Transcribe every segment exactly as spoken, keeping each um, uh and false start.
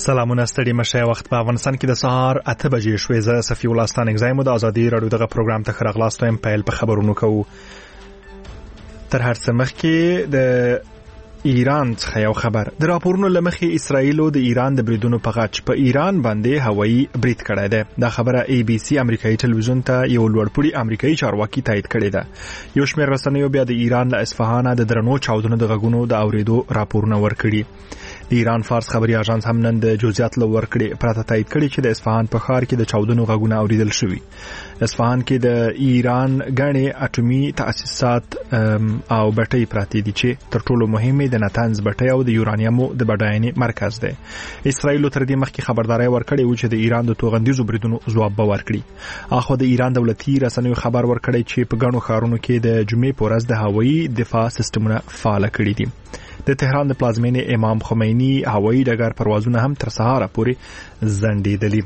سلامونه ستړي مشه. وخت په افغانستان کې د سهار اته بجې شوې. زه صفي الله ستان اگزایم د ازادي رادیو دغه پروګرام ته خراغلاستو ام پیل په خبرونو کوو. تر هر څه مخکې د ایران څخه یو خبر. د راپورونو لمخې اسرائیل د ایران د بریدونو په غچ په ایران باندې هوایي برید کړی دی. دا خبره ای بی سی امریکایي ټلویزیون ته یو لوړپوړي امریکایي چارواکي تایید کړې ده. یو شمېر رسنیو بیا د ایران له اصفهان د درنو چاودنو د غږونو د اوریدو راپورونه ورکړي. د ایران فارس خبري اژانس هم نن د جزئیات لور کړي پراته تایید کړي چې د اصفهان په ښار کې د چاودنو غږونه اوریدل شوي. اصفهان کې د ایران غني اټومي تاسیسات او بټۍ پراته دي چې تر ټولو مهمه د نتانز بټۍ او د یورانیمو د بډاینې مرکز دی. اسرائیل تر دې مخکې خبرداري ورکړې و چې د ایران د توغندیزو بریدونو ځواب به ورکړي. اخو د ایران دولتي رسنیو خبر ورکړی چې په ګڼو ښارونو کې د جمعې په ورځ د هوایي دفاع سیستمونه فعال کړي دي. د تهران د پلازمینې امام خمینی هوایي ډګر پروازونه هم تر سهار پورې ځنډېدلي.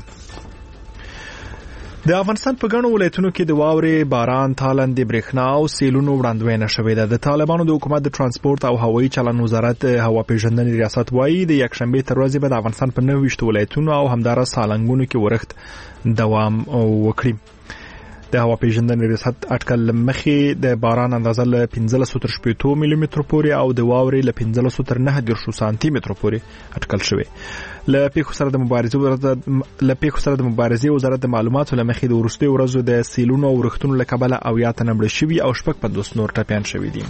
د افغانستان په ګڼو ولایتونو کې د واورې، باران، تالند، برېښنا او سیلونو وړاندوینه شوې ده. د طالبانو د حکومت د ترانسپورت او هوایي چلن وزارت هوا پیژندنې ریاست وایي د یکشنبه تر ورځې به د افغانستان په نوي ویشت ولایتونو او همدارس سالنګونو کې ورښت دوام وکړي. د هوا پیژندنې ریاست اټکل مخې د باران اندازه له پنځه سوه تر شپږ ملي متر پورې او د واورې له پنځه سوه تر نهه دېرش سانتي متر پورې اټکل شوی. له پیښو سره د مبارزې وزارت له پیښو سره د مبارزې وزارت د معلوماتو لمخې د وروستیو ورځو د سیلونو او ورښتونو له کبله اویا تنه مړه شوي او شپږ پنځوس نور ټپیان شوي دي.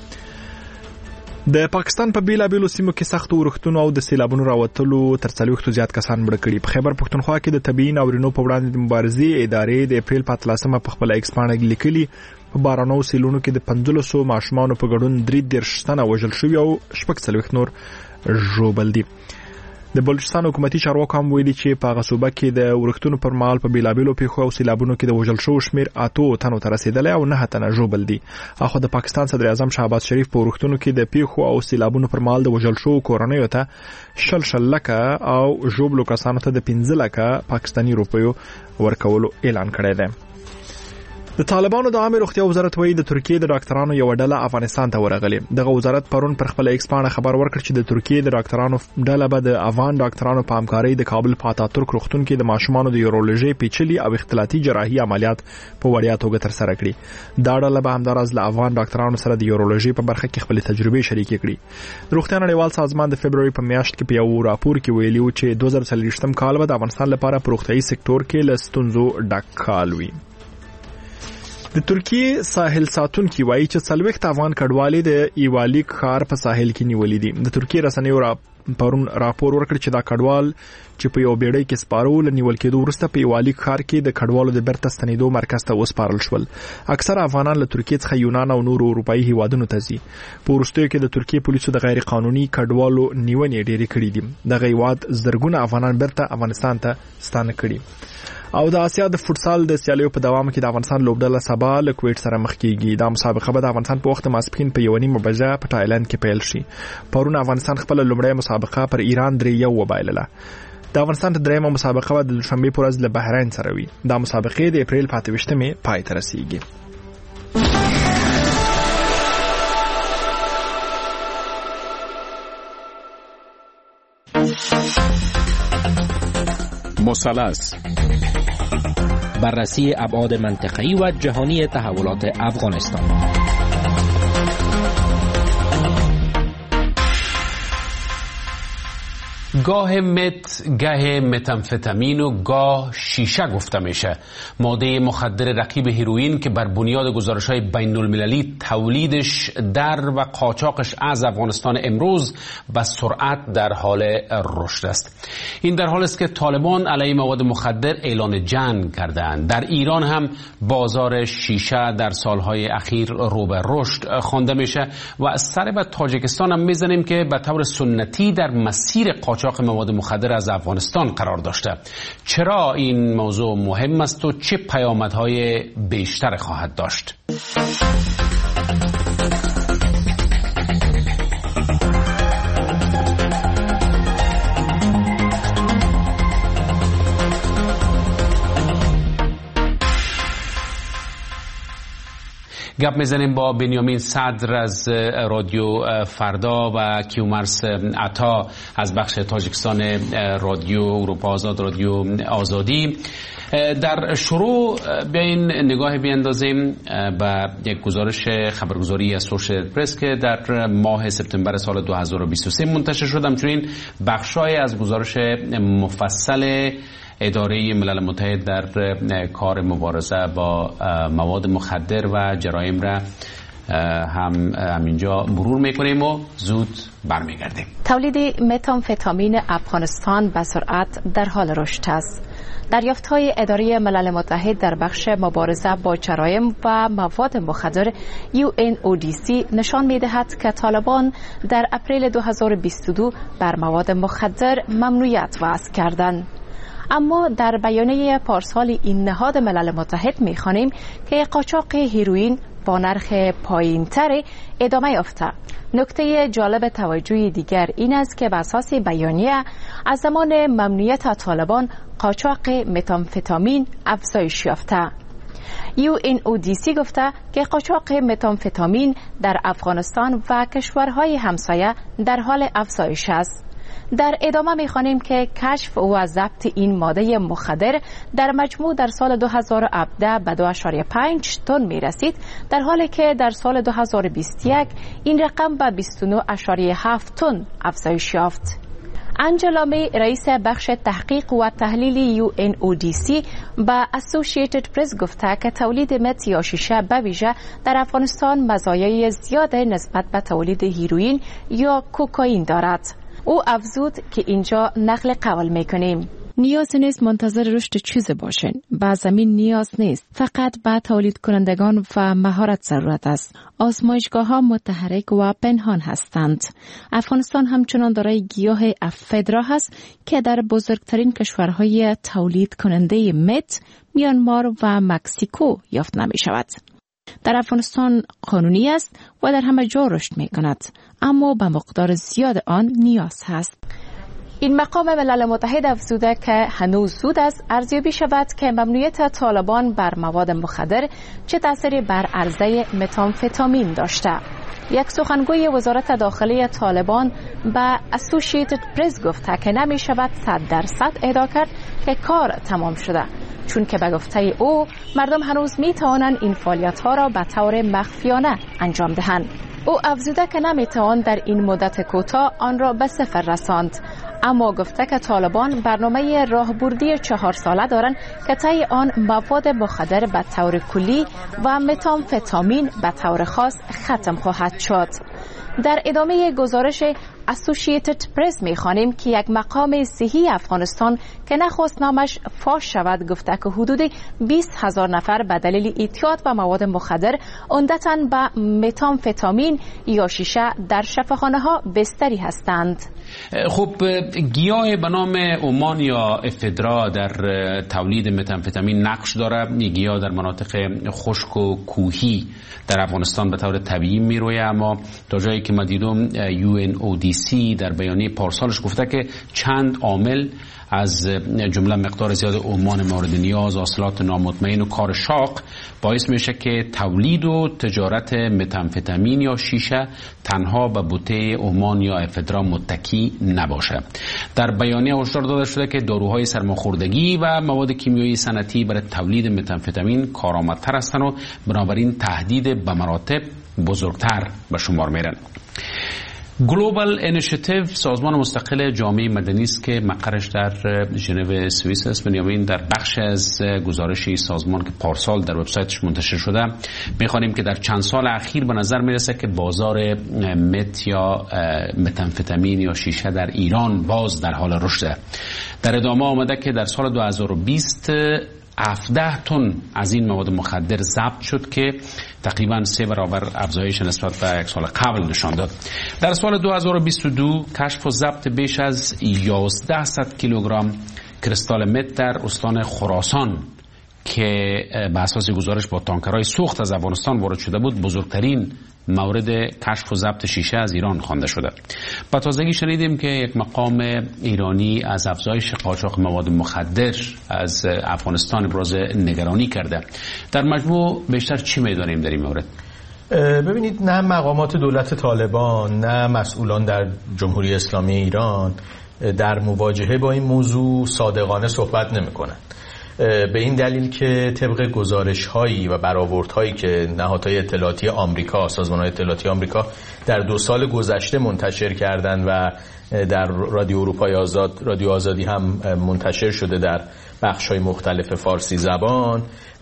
د پاکستان په بیلابیلو سیمو کې سخت ورښتونو او د سیلابونو راوتلو تر څلوېښتو زیات کسان مړه کړي. په خیبر پښتونخوا کې د طبیعي ناورینونو په وړاندې د مبارزې ادارې د اپریل په اتلسمه په خپل ایکس پاڼه لیکلي په بارانو سیلونو کې د پنځلسو ماشومانو په ګډون درې دېرش تنه وژل شوي او شپږ څلوېښت نور ژوبل دي. د بلوچستان حکومتي چارواکو هم ویلي چې په هغه صوبه کې د ورښتونو پر مهال په بیلابیلو پیښو او سیلابونو کې د وژل شوو شمېر اتو تنو ته رسېدلی او نه تنه ژوبل دي. اخو د پاکستان صدر اعظم شهباز شریف په ورښتونو کې د پیښو او سیلابونو پر مهال د وژل شوو کورنیو ته شل شل لکه او ژوبلو کسانو ته د پنځه لکه پاکستاني روپیو ورکولو اعلان کړی دی. د طالبانو د عامه روغتیا وزارت وایي د ترکیې د ډاکټرانو یو ډله افغانستان ته ورغلي. دغه وزارت پرون پر خپل ایکس پاڼه خبر ورکړ چې د ترکیې د ډاکټرانو ډله به د افغان ډاکټرانو په همکارۍ د کابل په اتاتورک روغتون کې د ماشومانو د یورولوژي پیچلي او اختلاطي جراحي عملیات په وړیا توګه تر سره کړي. دا ډله به همداراز له افغان ډاکټرانو سره د یورولوژي په برخه کې خپل تجربې شریکې کړي. د روغتیا نړیوال سازمان د فبرवरी په میاشت کې په یو راپور کې ویلي و چې دوه زره څلوېښتم کال به د افغانستان لپاره په روغتیايي سکتور کې له ستونزو ډک کال وي. د ترکیې ساحل ساتونکي وایي چې څلوېښت افغان کډوالې د ایوالیک ښار په ساحل کې نیولې دي. د ترکیې رسنیو را پرون راپور ورکړ چې دا کډوال چې په یو بیړۍ کې سپارو ل نیول کېدو وروسته په ایوالیک ښار کې د کډوالو د بیرته ستنېدو مرکز ته وسپارل شول. اکثر افغانان له ترکیې څخه یونان او نورو اروپایي هیوادونو ته ځي. په وروستیو کې د ترکیې پولیسو د غیر قانوني کډوالو نیونې ډېرې کړې دي. دغه هیواد زرګونه افغانان بیرته افغانستان ته ستانه کړي. او د آسیا د فوتسال د سیالیو په دوام کې د افغانستان لوبډله سبا له کویټ سره مخ کیږي. دا مسابقه به د افغانستان په وخت ماسپښین په یو نیمه بجه په تایلند کې پیل شي. پرون افغانستان خپل لومړی مسابقه پر ایران درې یو وبایلله. د افغانستان د دریمه مسابقه د دوشنبه په ورځ له بحرین سره وي. دا مسابقه د اپریل په اته ویشتمه پای ته رسیږي. مثلث بررسی ابعاد منطقه‌ای و جهانی تحولات افغانستان. گاه مت، گاه متامفتامین و گاه شیشه گفته میشه. ماده مخدر رقیب هیروئین که بر بنیاد گزارش‌های بین‌المللی تولیدش در و قاچاقش از افغانستان امروز با سرعت در حال رشد است. این در حالی است که طالبان علیه مواد مخدر اعلان جنگ کردند. در ایران هم بازار شیشه در سالهای اخیر رو به رشد خوانده میشه و از سر به تاجیکستان هم میزنیم که به طور سنتی در مسیر قاچاق مواد مخدر از افغانستان قرار داشته. چرا این موضوع مهم است و چه پیامدهای بیشتر خواهد داشت؟ گپ میزنیم با بنیامین صدر از رادیو فردا و کیومرث عطا از بخش تاجیکستان رادیو اروپا آزاد، رادیو آزادی. در شروع بیاین نگاه بیاندازیم به یک گزارش خبرگزاری اسوشییتد پرس که در ماه سپتامبر سال دو هزار و بیست و سه منتشر شد. همچنین بخشای از گزارش مفصل اداره ملل متحد در کار مبارزه با مواد مخدر و جرایم را هم همینجا مرور میکنیم و زود برمیگردیم. تولید متامفتامین افغانستان به سرعت در حال رشد است. دریافت‌های اداره ملل متحد در بخش مبارزه با جرایم و مواد مخدر یو ان او دی سی نشان می‌دهد که طالبان در اپریل دو هزار و بیست و دو بر مواد مخدر ممنوعیت وضع کردند. اما در بیانیه پارسال این نهاد ملل متحد می‌خوانیم که قاچاق هیروئین با نرخ پایین‌تر ادامه یافته. نکته جالب توجه دیگر این است که بر اساس بیانیه از زمان ممنوعیت طالبان قاچاق متامفتامین افزایش یافته. یو ان او دی سی گفته که قاچاق متامفتامین در افغانستان و کشورهای همسایه در حال افزایش است. در ادامه می‌خوانیم که کشف و ضبط این ماده مخدر در مجموع در سال دو هزار و هفده به دو ممیز پنج تن می‌رسید، در حالی که در سال دو هزار و بیست و یک این رقم به بیست و نه ممیز هفت تن افزایش یافت. انجلا می، رئیس بخش تحقیق و تحلیل یو ان او دی سی به اسوشییتد پرس گفته که تولید مت یا شیشه به ویژه در افغانستان مزایای زیاد نسبت به تولید هیروئین یا کوکائین دارد. او افزود که اینجا نقل قول میکنیم. نیاز نیست منتظر رشد چیز باشین. به زمین نیاز نیست. فقط به تولید کنندگان و مهارت ضرورت است. آزمایشگاه ها متحرک و پنهان هستند. افغانستان همچنان دارای گیاه افدرا هست که در بزرگترین کشورهای تولید کننده مت، میانمار و مکزیکو یافت نمی شود. در افغانستان قانونی است و در همه جا رشد می کند، اما به مقدار زیاد آن نیاز هست. این مقام ملل متحد افزوده که هنوز زود است ارزیابی شود که ممنوعیت طالبان بر مواد مخدر چه تأثیری بر عرضه متامفتامین داشته. یک سخنگوی وزارت داخلی طالبان به اسوشییتد پرس گفته که نمی شود صد درصد ادعا کرد که کار تمام شده، چون که به گفته او مردم هنوز می توانند این فعالیت ها را به طور مخفیانه انجام دهند. او افزوده که نمی توان در این مدت کوتاه آن را به صفر رساند، اما گفته که طالبان برنامه راهبردی چهار ساله دارند که طی آن مواد مخدر به طور کلی و متامفتامین به طور خاص ختم خواهد شد. در ادامه گزارش اسوشییتد پرس می‌خوانیم که یک مقام صحی افغانستان که نخست نامش فاش شود گفته که حدود بیست هزار نفر به دلیل اعتیاد به مواد مخدر عمدتاً به متامفتامین یا شیشه در شفاخانه‌ها بستری هستند. خب گیاه به نام اومان یا افدرا در تولید متامفتامین نقش داره. گیاه در مناطق خشک و کوهی در افغانستان به طور طبیعی میرویه، اما تا جایی که ما دیدم یو ان او دی سی در بیانیه پارسالش گفته که چند عامل از جمله مقدار زیاد اومان مورد نیاز، حاصلات نامطمئن و کار شاق باعث میشه که تولید و تجارت متامفتامین یا شیشه تنها به بوته اومان یا افدرا متکی نباشه. در بیانیه هشدار داده شده که داروهای سرماخوردگی و مواد کیمیایی صنعتی برای تولید متامفتامین کارآمدتر هستند و بنابراین تهدید به مراتب بزرگتر به شمار میرن. گلوبال اینیشیتیو سازمان مستقل جامعه مدنی است که مقرش در ژنو سوئیس است. بنیامین در بخش از گزارش سازمان که پارسال در وبسایتش منتشر شده می‌خوانیم که در چند سال اخیر به نظر میرسه که بازار مت یا متامفتامین یا شیشه در ایران باز در حال رشد. در ادامه آمده که در سال دو هزار و بیست هفده تن از این مواد مخدر ضبط شد که تقریبا سه برابر افزایش نسبت به یک سال قبل نشان داد. در سال دو هزار و بیست و دو کشف و ضبط بیش از یازده صد کیلوگرم کریستال مت در استان خراسان که به اساس گزارش با تانکرهای سوخت از افغانستان وارد شده بود بزرگترین مورد کشف و ضبط شیشه از ایران خوانده شده. با تازگی شنیدیم که یک مقام ایرانی از افزایش قاچاق مواد مخدر از افغانستان ابراز نگرانی کرده. در مجموع بیشتر چی می‌دانیم در این مورد؟ ببینید، نه مقامات دولت طالبان نه مسئولان در جمهوری اسلامی ایران در مواجهه با این موضوع صادقانه صحبت نمی‌کنند. به این دلیل که طبق گزارش‌هایی و برآوردهایی که نهادهای اطلاعاتی آمریکا، سازمان‌های اطلاعاتی آمریکا در دو سال گذشته منتشر کردند و در رادیو اروپای آزاد، رادیو آزادی هم منتشر شده در بخش‌های مختلف فارسی زبان،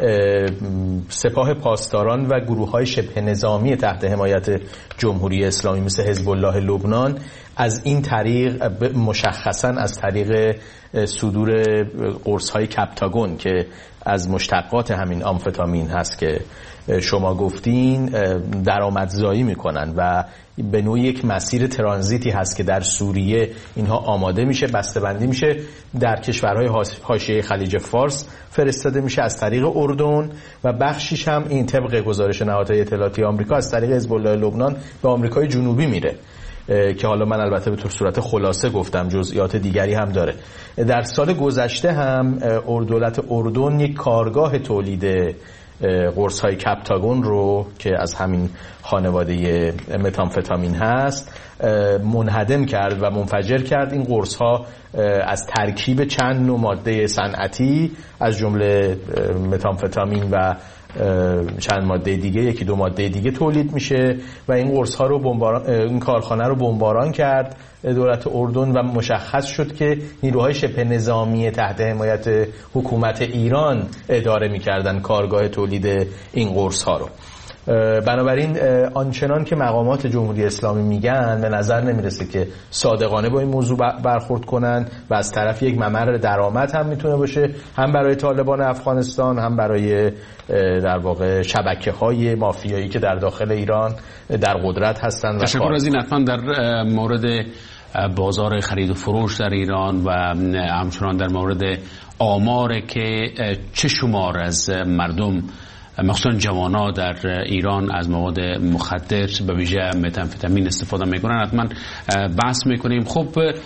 سپاه پاسداران و گروه‌های شبه نظامی تحت حمایت جمهوری اسلامی مثل حزب الله لبنان از این طریق، مشخصاً از طریق صدور قرص‌های کپتاگون که از مشتقات همین آمفتامین هست که شما گفتین، درآمدزایی میکنن و به نوعی یک مسیر ترانزیتی هست که در سوریه اینها آماده میشه، بسته‌بندی میشه، در کشورهای حاشیه خلیج فارس فرستاده میشه از طریق اردن و بخشیش هم این طبق گزارش نهادهای اطلاعاتی آمریکا از طریق حزب الله لبنان به آمریکای جنوبی میره که حالا من البته به طور صورت خلاصه گفتم، جزئیات دیگری هم داره. در سال گذشته هم دولت اردن یک کارگاه تولید قرص‌های کپتاگون رو که از همین خانواده متامفتامین هست منهدم کرد و منفجر کرد. این قرص‌ها از ترکیب چند نوع ماده صنعتی از جمله متامفتامین و چند ماده دیگه، یکی دو ماده دیگه تولید میشه و این قرص‌ها رو بمباران، این کارخانه رو بمباران کرد دولت اردن و مشخص شد که نیروهای شبه نظامی تحت حمایت حکومت ایران اداره میکردن کارگاه تولید این قرص‌ها رو. بنابراین آنچنان که مقامات جمهوری اسلامی میگن به نظر نمیرسه که صادقانه با این موضوع برخورد کنن و از طرف یک ممر درآمد هم میتونه باشه، هم برای طالبان افغانستان هم برای در واقع شبکه‌های مافیایی که در داخل ایران در قدرت هستن. تشکر از این. حتما در مورد بازار خرید و فروش در ایران و همچنان در مورد آمار که چه شمار از مردم مخصوصا جوانا در ایران از مواد مخدر به ویژه متامفتامین استفاده میکنن حتما بحث میکنیم. خب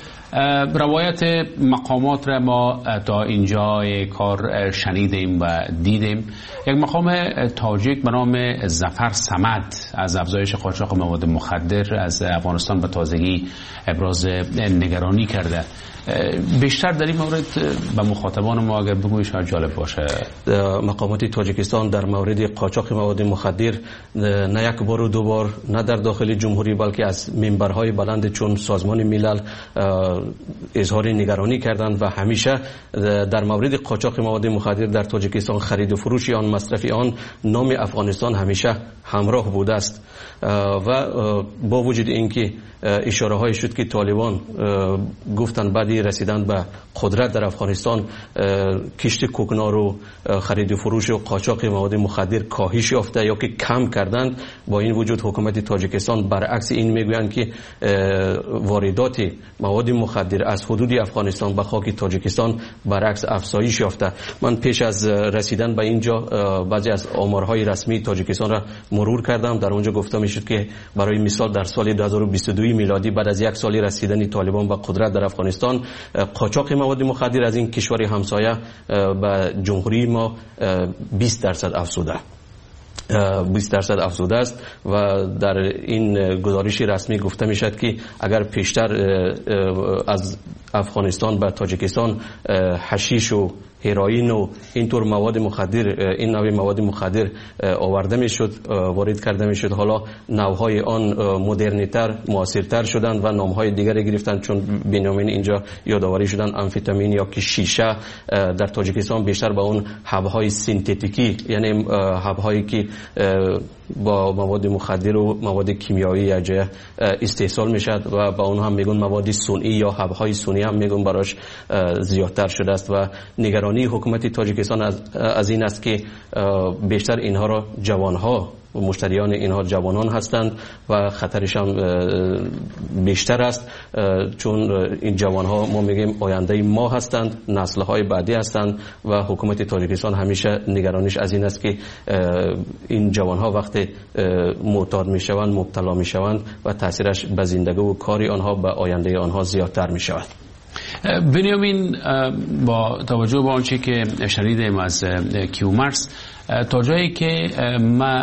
روایت مقامات را ما تا اینجا کار شنیدیم و دیدیم. یک مقام تاجیک به نام ظفر صمد از افزایش قاچاق مواد مخدر از افغانستان به تازگی ابراز نگرانی کرده. بیشتر در این مورد به مخاطبان ما اگر بگویی شاید جالب باشه. مقامات تاجیکستان در مورد قاچاق مواد مخدر نه یک بار و دو بار، نه در داخل جمهوری بلکه از منبرهای بلند چون سازمان ملل اظهار نگرانی کردند و همیشه در مورد قاچاق مواد مخدر در تاجیکستان، خرید و فروش آن، مصرف آن، نام افغانستان همیشه همراه بوده است و با وجود اینکه اشاره های شد که طالبان گفتن بعدی رسیدن به قدرت در افغانستان کشت کوکنار و خرید و فروش و قاچاق مواد مخدر کاهش یافته یا که کم کردند، با این وجود حکومت تاجیکستان برعکس این میگویند که واردات مواد مخدر از حدود افغانستان به خاک تاجیکستان برعکس افزایش یافته. من پیش از رسیدن به اینجا بعضی از آمارهای رسمی تاجیکستان را مرور کردم. در اونجا گفته میشد که برای مثال در سال دو هزار و بیست و دو میلادی بعد از یک سال رسیدن طالبان به قدرت در افغانستان، قاچاق مواد مخدر از این کشور همسایه به جمهوری ما بیست درصد افزوده بیست درصد افزوده است و در این گزارش رسمی گفته می شد که اگر پیشتر از افغانستان به تاجیکستان حشیش و هیروئین و اینطور مواد مخدر، این نوع مواد مخدر آورده میشد، وارد کرده میشد، حالا نوعهای آن مدرن‌تر، معاصرتر شدند و نامهای دیگری گرفتند. چون بنیامین اینجا یادآوری شدن آمفتامین یا که شیشه در تاجیکستان بیشتر با اون حب‌های سینتتیکی، یعنی حب‌هایی که با مواد مخدر و مواد کیمیایی یجه استحصال میشد و با اون هم میگن مواد صنعی یا حب‌های صنعی هم میگن براش زیادتر شده است و نگرانی حکومت تاجیکستان از, از این است که بیشتر اینها را جوانها مشتریان اینها جوانان هستند و خطرش هم بیشتر است، چون این جوانها ما میگیم آینده ما هستند، نسل‌های بعدی هستند و حکومت تاجیکستان همیشه نگرانش از این است که این جوانها وقتی معتاد میشوند، مبتلا میشوند و تاثیرش به زندگی و کار آنها، به آینده آنها زیادتر میشود. بنیامین، با توجه به آنچه که شنیدیم از کیومرث، تا جایی که ما